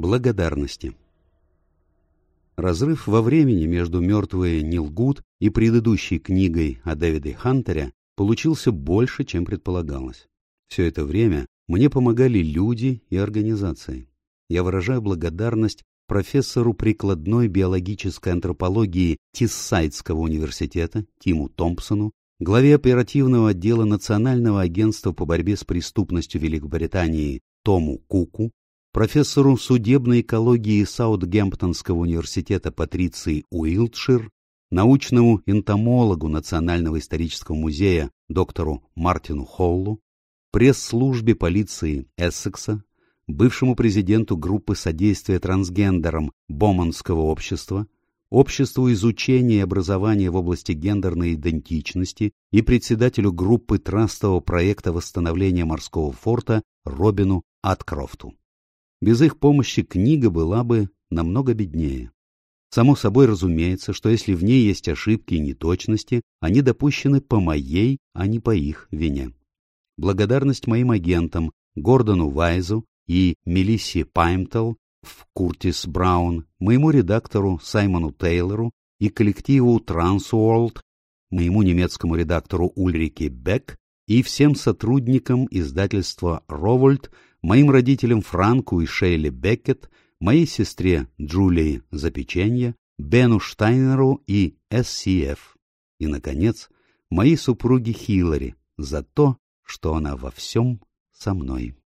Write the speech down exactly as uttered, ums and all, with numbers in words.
Благодарности. Разрыв во времени между «Мертвые не лгут» и предыдущей книгой о Дэвиде Хантере получился больше, чем предполагалось. Все это время мне помогали люди и организации. Я выражаю благодарность профессору прикладной биологической антропологии Тиссайдского университета Тиму Томпсону, главе оперативного отдела Национального агентства по борьбе с преступностью Великобритании Тому Куку, профессору судебной экологии Саутгемптонского университета Патриции Уилтшир, научному энтомологу Национального исторического музея доктору Мартину Холлу, пресс-службе полиции Эссекса, бывшему президенту группы содействия трансгендерам Боманского общества, Обществу изучения и образования в области гендерной идентичности и председателю группы трастового проекта восстановления морского форта Робину Аткрофту. Без их помощи книга была бы намного беднее. Само собой разумеется, что если в ней есть ошибки и неточности, они допущены по моей, а не по их вине. Благодарность моим агентам Гордону Вайзу и Мелиссе Паймтел в Куртис Браун, моему редактору Саймону Тейлору и коллективу Трансуорлд, моему немецкому редактору Ульрике Бек и всем сотрудникам издательства Ровольд, моим родителям Франку и Шейле Беккет, моей сестре Джулии за печенье, Бену Штайнеру и эс си эф. И, наконец, моей супруге Хиллари за то, что она во всем со мной.